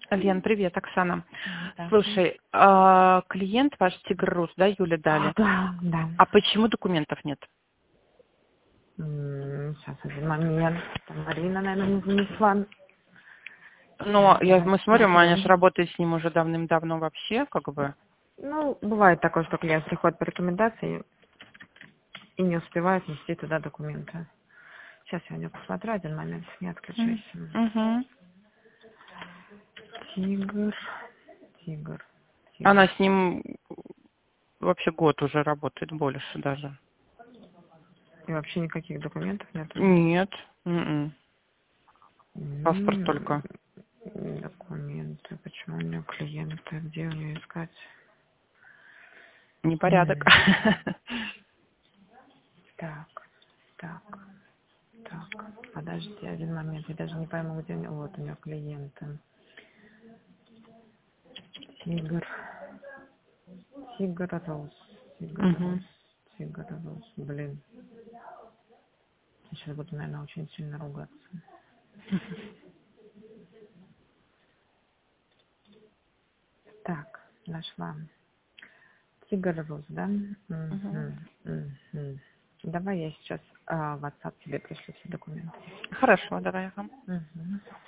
Лен, привет, Оксана. Да. Слушай, клиент ваш Тигр Рус, да, Юля дали? Да, да. А почему документов нет? Сейчас, один момент. Там Марина, наверное, не занесла. Но Давай мы смотрим, Аня же посмотрим. работает с ним уже давным-давно вообще, как бы. Ну, бывает такое, что клиент приходит по рекомендации и не успевает нести туда документы. Сейчас я у нее посмотрю, один момент, не отключайся. Угу. Тигр, тигр, Она тигр. с ним вообще год уже работает, больше даже. И вообще никаких документов нету. Нет. Паспорт М, только. Документы. Почему у нее клиенты? Где у нее искать? Непорядок. М, Так, так. Так, подожди один момент, я даже не пойму, где у него, вот у него клиенты. Тигр, Тигр Рос, Тигр Угу. Рос, Тигр Рос, блин. Я сейчас буду, наверное, очень сильно ругаться. Так, нашла. Тигр Рос, да? Угу. Мгм, мгм. Давай я сейчас в WhatsApp тебе пришлю все документы. Хорошо, давай. Ага. Мгм.